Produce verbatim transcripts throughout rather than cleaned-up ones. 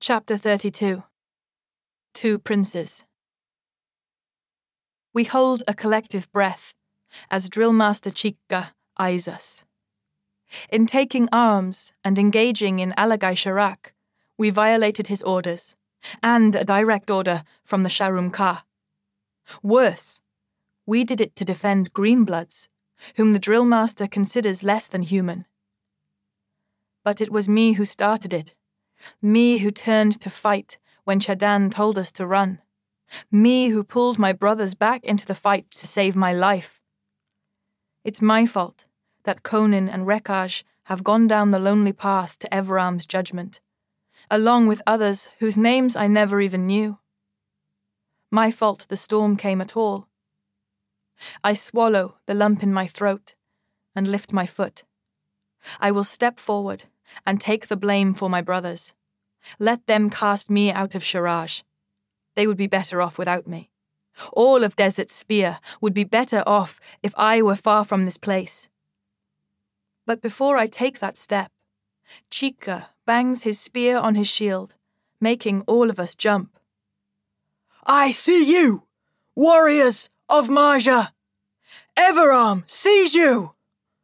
Chapter thirty-two. Two Princes. We hold a collective breath as Drillmaster Chikka eyes us. In taking arms and engaging in Alagai Sharak, we violated his orders, and a direct order from the Sharum Ka. Worse, we did it to defend Greenbloods, whom the Drillmaster considers less than human. But it was me who started it, me who turned to fight when Chadan told us to run, me who pulled my brothers back into the fight to save my life. It's my fault that Conan and Rekaj have gone down the lonely path to Everam's judgment, along with others whose names I never even knew. My fault the storm came at all. I swallow the lump in my throat and lift my foot. I will step forward and take the blame for my brothers. Let them cast me out of Sharaj. They would be better off without me. All of Desert Spear would be better off if I were far from this place. But before I take that step, Chikka bangs his spear on his shield, making all of us jump. I see you, warriors of Marja! Everam sees you!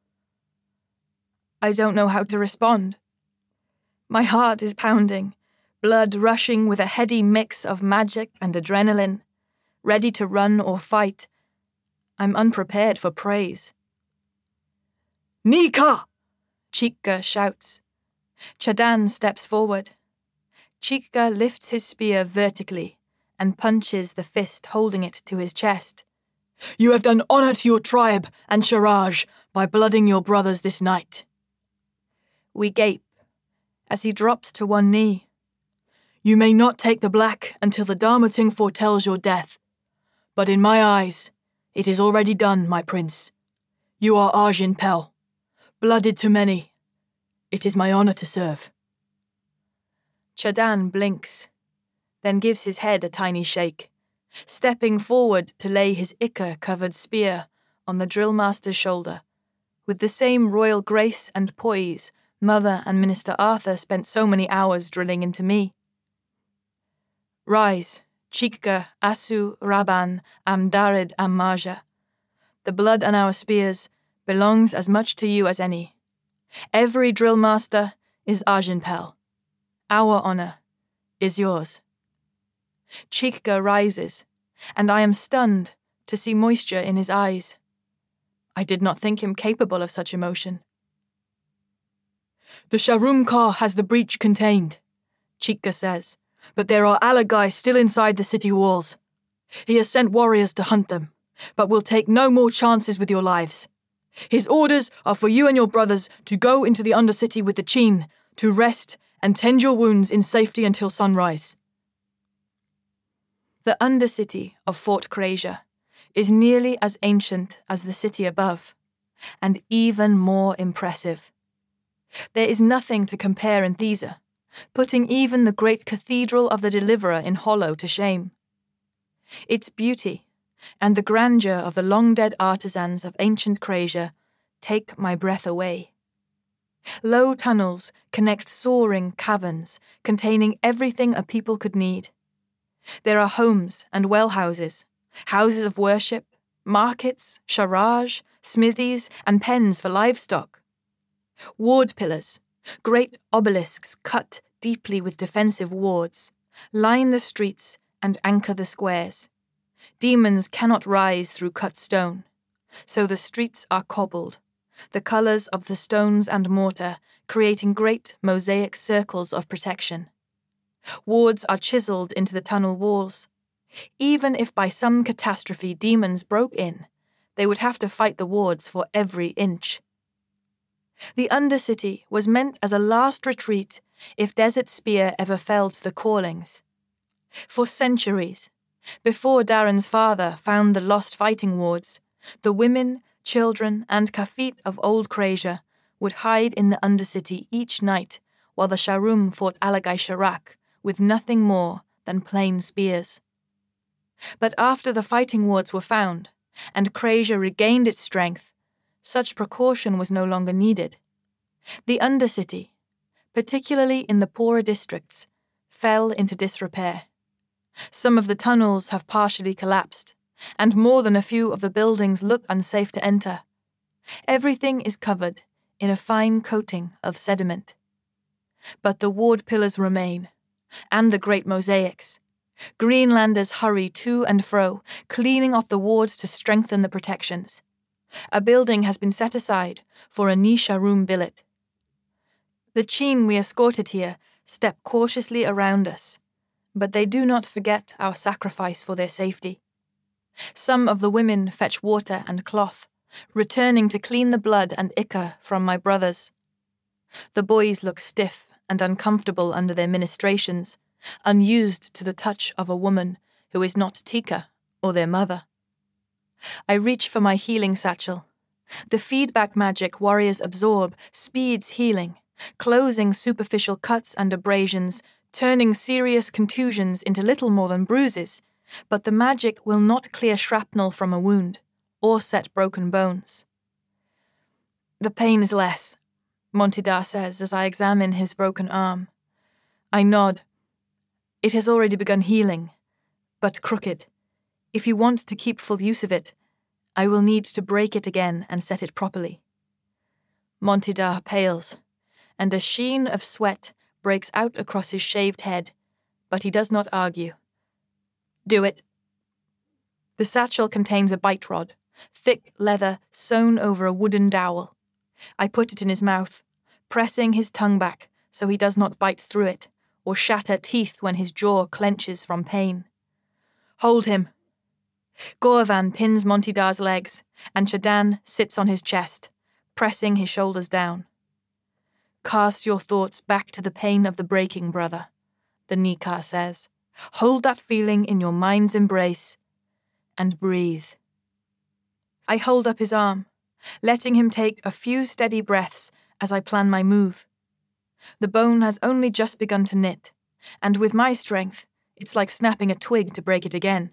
I don't know how to respond. My heart is pounding, blood rushing with a heady mix of magic and adrenaline, ready to run or fight. I'm unprepared for praise. Nika! Chikka shouts. Chadan steps forward. Chikka lifts his spear vertically and punches the fist holding it to his chest. You have done honor to your tribe and Sharaj by blooding your brothers this night. We gape as he drops to one knee. You may not take the black until the Dharmating foretells your death, but in my eyes, it is already done, my prince. You are Ajin Pel, blooded to many. It is my honor to serve. Chadan blinks, then gives his head a tiny shake, stepping forward to lay his ichor-covered spear on the Drillmaster's shoulder, with the same royal grace and poise Mother and Minister Arthur spent so many hours drilling into me. Rise, Chikka, Asu, Raban, Amdarid, Ammaja. The blood on our spears belongs as much to you as any. Every Drillmaster is Ajin Pel. Our honor is yours. Chikka rises, and I am stunned to see moisture in his eyes. I did not think him capable of such emotion. The Sharum Ka has the breach contained, Chikka says, but there are Alagai still inside the city walls. He has sent warriors to hunt them, but will take no more chances with your lives. His orders are for you and your brothers to go into the Undercity with the Chin, to rest and tend your wounds in safety until sunrise. The Undercity of Fort Krasia is nearly as ancient as the city above, and even more impressive. There is nothing to compare in Thesa, putting even the great cathedral of the Deliverer in Hollow to shame. Its beauty and the grandeur of the long-dead artisans of ancient Krasia take my breath away. Low tunnels connect soaring caverns containing everything a people could need. There are homes and well-houses, houses of worship, markets, sharaj, smithies, and pens for livestock. Ward pillars, great obelisks cut deeply with defensive wards, line the streets and anchor the squares. Demons cannot rise through cut stone, so the streets are cobbled, the colours of the stones and mortar creating great mosaic circles of protection. Wards are chiselled into the tunnel walls. Even if by some catastrophe demons broke in, they would have to fight the wards for every inch. The Undercity was meant as a last retreat if Desert Spear ever fell to the Callings. For centuries, before Darren's father found the lost fighting wards, the women, children, and Kafit of Old Krasia would hide in the Undercity each night while the Sharum fought Alagai Sharak with nothing more than plain spears. But after the fighting wards were found, and Krasia regained its strength, such precaution was no longer needed. The Undercity, particularly in the poorer districts, fell into disrepair. Some of the tunnels have partially collapsed, and more than a few of the buildings look unsafe to enter. Everything is covered in a fine coating of sediment. But the ward pillars remain, and the great mosaics. Greenlanders hurry to and fro, cleaning off the wards to strengthen the protections. A building has been set aside for a Nisha room billet. The Chin we escorted here step cautiously around us, but they do not forget our sacrifice for their safety. Some of the women fetch water and cloth, returning to clean the blood and ichor from my brothers. The boys look stiff and uncomfortable under their ministrations, unused to the touch of a woman who is not Tika or their mother. I reach for my healing satchel. The feedback magic warriors absorb speeds healing, closing superficial cuts and abrasions, turning serious contusions into little more than bruises, but the magic will not clear shrapnel from a wound or set broken bones. The pain is less, Montidar says as I examine his broken arm. I nod. It has already begun healing, but crooked. If you want to keep full use of it, I will need to break it again and set it properly. Montidar pales, and a sheen of sweat breaks out across his shaved head, but he does not argue. Do it. The satchel contains a bite rod, thick leather sewn over a wooden dowel. I put it in his mouth, pressing his tongue back so he does not bite through it or shatter teeth when his jaw clenches from pain. Hold him. Gorvan pins Montidar's legs, and Chadan sits on his chest, pressing his shoulders down. Cast your thoughts back to the pain of the breaking, brother, the Nikar says. Hold that feeling in your mind's embrace, and breathe. I hold up his arm, letting him take a few steady breaths as I plan my move. The bone has only just begun to knit, and with my strength, it's like snapping a twig to break it again.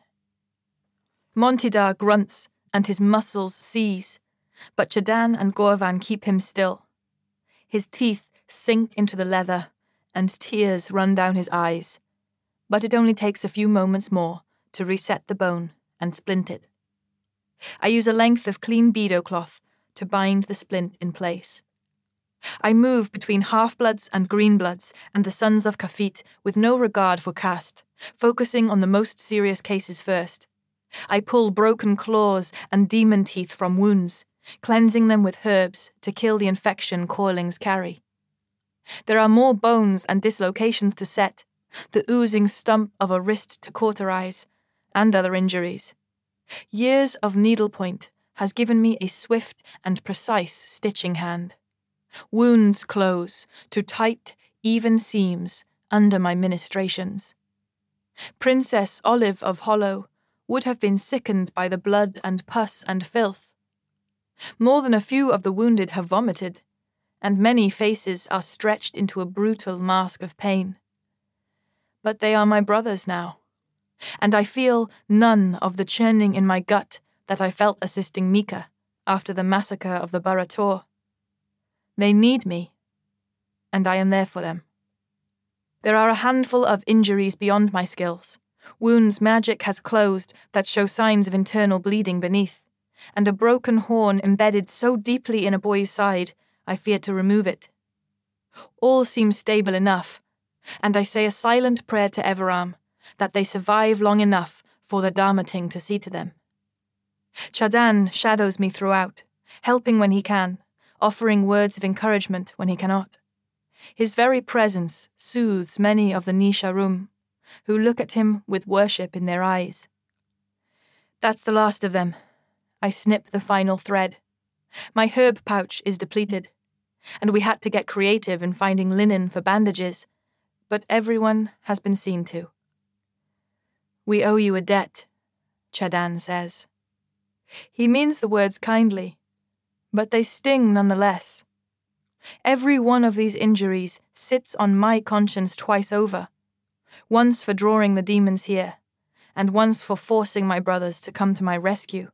Montidar grunts, and his muscles seize, but Chadan and Gorvan keep him still. His teeth sink into the leather, and tears run down his eyes, but it only takes a few moments more to reset the bone and splint it. I use a length of clean bedo cloth to bind the splint in place. I move between half-bloods and green-bloods and the sons of Kafit with no regard for caste, focusing on the most serious cases first. I pull broken claws and demon teeth from wounds, cleansing them with herbs to kill the infection coilings carry. There are more bones and dislocations to set, the oozing stump of a wrist to cauterize, and other injuries. Years of needlepoint has given me a swift and precise stitching hand. Wounds close to tight, even seams under my ministrations. Princess Olive of Hollow would have been sickened by the blood and pus and filth. More than a few of the wounded have vomited, and many faces are stretched into a brutal mask of pain. But they are my brothers now, and I feel none of the churning in my gut that I felt assisting Mika after the massacre of the Barator. They need me, and I am there for them. There are a handful of injuries beyond my skills, wounds magic has closed that show signs of internal bleeding beneath, and a broken horn embedded so deeply in a boy's side, I feared to remove it. All seems stable enough, and I say a silent prayer to Everarm that they survive long enough for the Dharmating to see to them. Chadan shadows me throughout, helping when he can, offering words of encouragement when he cannot. His very presence soothes many of the Nisharum, who look at him with worship in their eyes. That's the last of them. I snip the final thread. My herb pouch is depleted, and we had to get creative in finding linen for bandages, but everyone has been seen to. We owe you a debt, Chadan says. He means the words kindly, but they sting nonetheless. Every one of these injuries sits on my conscience twice over, once for drawing the demons here, and once for forcing my brothers to come to my rescue.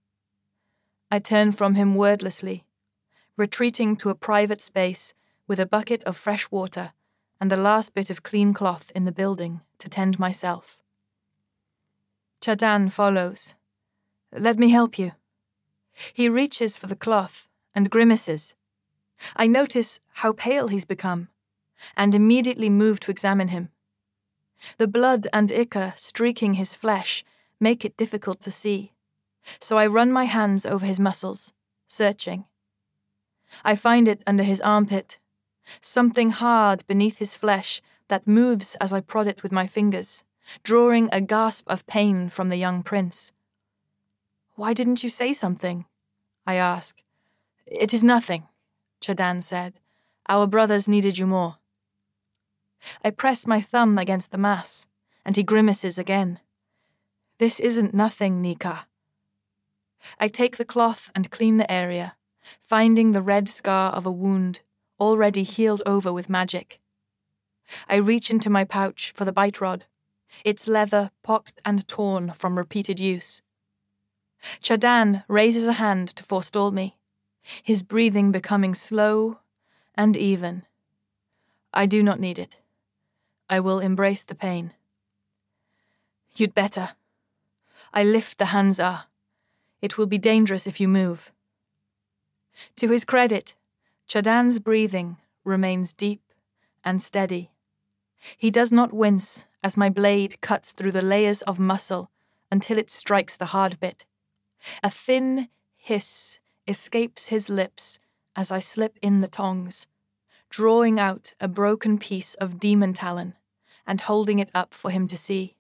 I turn from him wordlessly, retreating to a private space with a bucket of fresh water and the last bit of clean cloth in the building to tend myself. Chadan follows. Let me help you. He reaches for the cloth and grimaces. I notice how pale he's become, and immediately move to examine him. The blood and ichor streaking his flesh make it difficult to see, so I run my hands over his muscles, searching. I find it under his armpit, something hard beneath his flesh that moves as I prod it with my fingers, drawing a gasp of pain from the young prince. Why didn't you say something? I ask. It is nothing, Chadan said. Our brothers needed you more. I press my thumb against the mass, and he grimaces again. This isn't nothing, Nika. I take the cloth and clean the area, finding the red scar of a wound, already healed over with magic. I reach into my pouch for the bite rod, its leather pocked and torn from repeated use. Chadan raises a hand to forestall me, his breathing becoming slow and even. I do not need it. I will embrace the pain. You'd better. I lift the Hanzar. It will be dangerous if you move. To his credit, Chadan's breathing remains deep and steady. He does not wince as my blade cuts through the layers of muscle until it strikes the hard bit. A thin hiss escapes his lips as I slip in the tongs, drawing out a broken piece of demon talon and holding it up for him to see.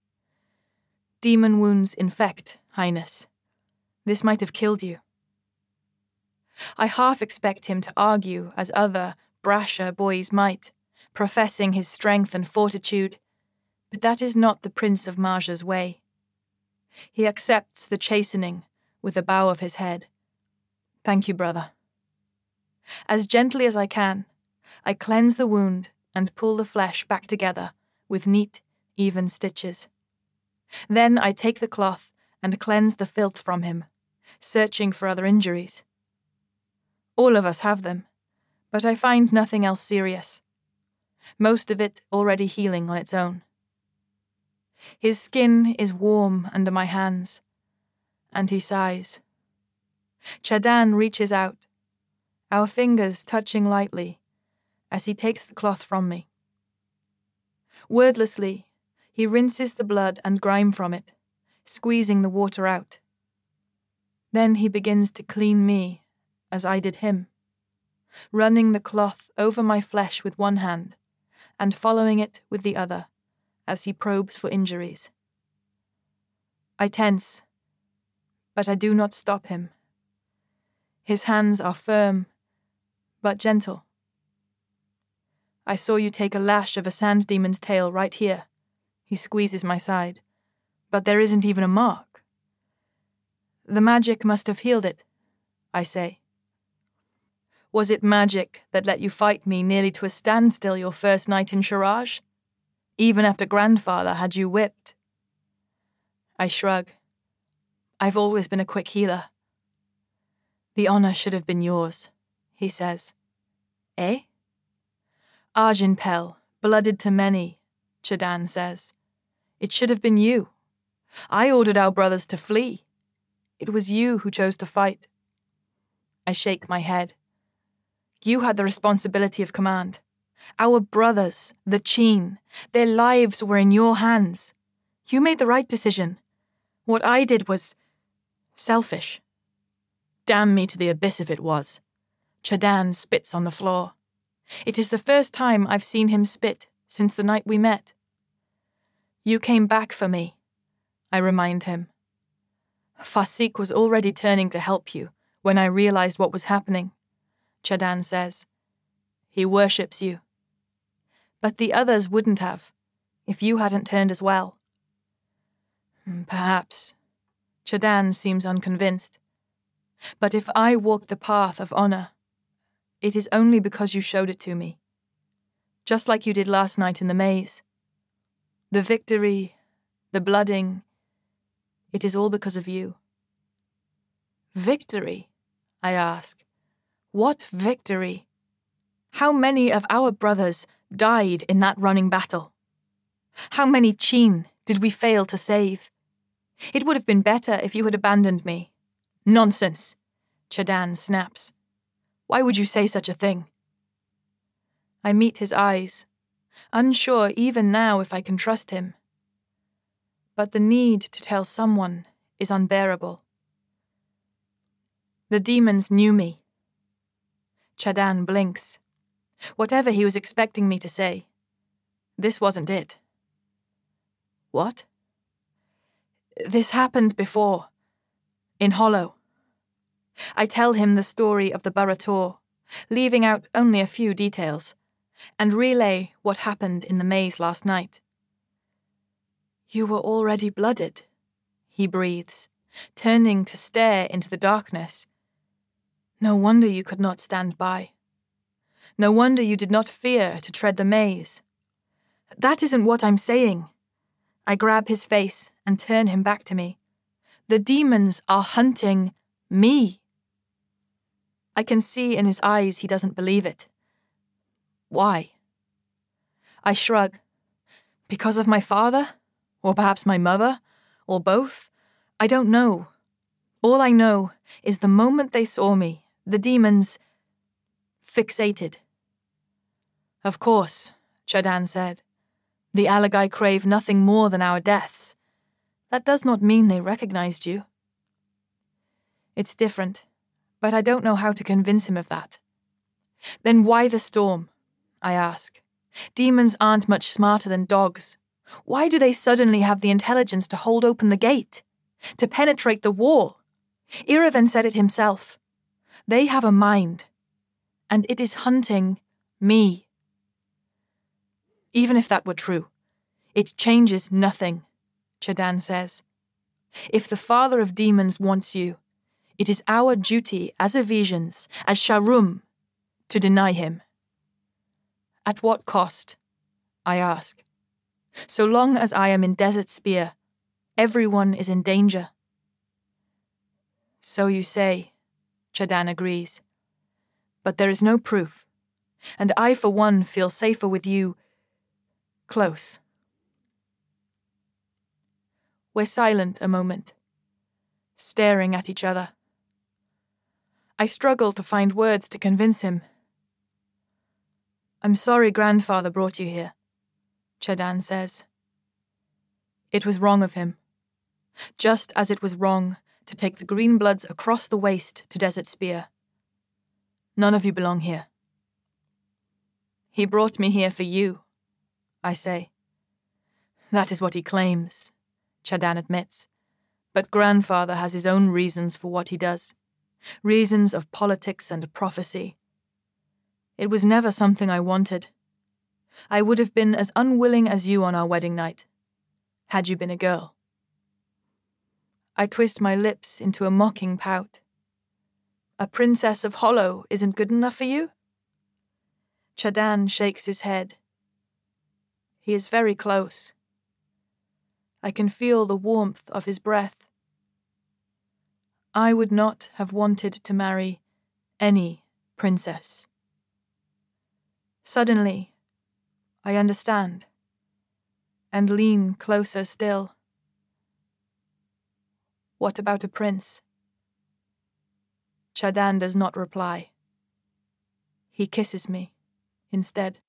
Demon wounds infect, Highness. This might have killed you. I half expect him to argue as other, brasher boys might, professing his strength and fortitude, but that is not the Prince of Marja's way. He accepts the chastening with a bow of his head. Thank you, brother. As gently as I can, I cleanse the wound and pull the flesh back together with neat, even stitches. Then I take the cloth and cleanse the filth from him, searching for other injuries. All of us have them, but I find nothing else serious. Most of it already healing on its own. His skin is warm under my hands, and he sighs. Chadan reaches out, our fingers touching lightly as he takes the cloth from me. Wordlessly, he rinses the blood and grime from it, squeezing the water out. Then he begins to clean me as I did him, running the cloth over my flesh with one hand and following it with the other as he probes for injuries. I tense, but I do not stop him. His hands are firm, but gentle. I saw you take a lash of a sand demon's tail right here. He squeezes my side, but there isn't even a mark. The magic must have healed it, I say. Was it magic that let you fight me nearly to a standstill your first night in Shiraj? Even after grandfather had you whipped? I shrug. I've always been a quick healer. The honor should have been yours, he says. Eh? Arjun-Pel, blooded to many, Chadan says. It should have been you. I ordered our brothers to flee. It was you who chose to fight. I shake my head. You had the responsibility of command. Our brothers, the Cheen, their lives were in your hands. You made the right decision. What I did was selfish. Damn me to the abyss if it was. Chadan spits on the floor. It is the first time I've seen him spit since the night we met. You came back for me, I remind him. Fasik was already turning to help you when I realized what was happening, Chadan says. He worships you. But the others wouldn't have, if you hadn't turned as well. Perhaps. Chadan seems unconvinced. But if I walked the path of honor, it is only because you showed it to me. Just like you did last night in the maze. The victory, the blooding, it is all because of you. Victory? I ask. What victory? How many of our brothers died in that running battle? How many Qin did we fail to save? It would have been better if you had abandoned me. Nonsense, Chadan snaps. Why would you say such a thing? I meet his eyes, unsure even now if I can trust him. But the need to tell someone is unbearable. The demons knew me. Chadan blinks. Whatever he was expecting me to say, this wasn't it. What? This happened before, in Hollow. I tell him the story of the Barator, leaving out only a few details, and relay what happened in the maze last night. You were already blooded, he breathes, turning to stare into the darkness. No wonder you could not stand by. No wonder you did not fear to tread the maze. That isn't what I'm saying. I grab his face and turn him back to me. The demons are hunting me. I can see in his eyes he doesn't believe it. Why? I shrug. Because of my father? Or perhaps my mother? Or both? I don't know. All I know is the moment they saw me, the demons fixated. Of course, Chadan said. The Alagai crave nothing more than our deaths. That does not mean they recognized you. It's different, but I don't know how to convince him of that. Then why the storm? I ask. Demons aren't much smarter than dogs. Why do they suddenly have the intelligence to hold open the gate? To penetrate the wall? Iraven said it himself. They have a mind, and it is hunting me. Even if that were true, it changes nothing, Chadan says. If the father of demons wants you, it is our duty as Ephesians, as Sharum, to deny him. At what cost? I ask. So long as I am in Desert Spear, everyone is in danger. So you say, Chadan agrees. But there is no proof, and I for one feel safer with you close. We're silent a moment, staring at each other. I struggle to find words to convince him. I'm sorry grandfather brought you here, Chadan says. It was wrong of him, just as it was wrong to take the Greenbloods across the waste to Desert Spear. None of you belong here. He brought me here for you, I say. That is what he claims, Chadan admits. But grandfather has his own reasons for what he does. Reasons of politics and prophecy. It was never something I wanted. I would have been as unwilling as you on our wedding night, had you been a girl. I twist my lips into a mocking pout. A princess of Hollow isn't good enough for you? Chadan shakes his head. He is very close. I can feel the warmth of his breath. I would not have wanted to marry any princess. Suddenly, I understand, and lean closer still. What about a prince? Chadan does not reply. He kisses me instead.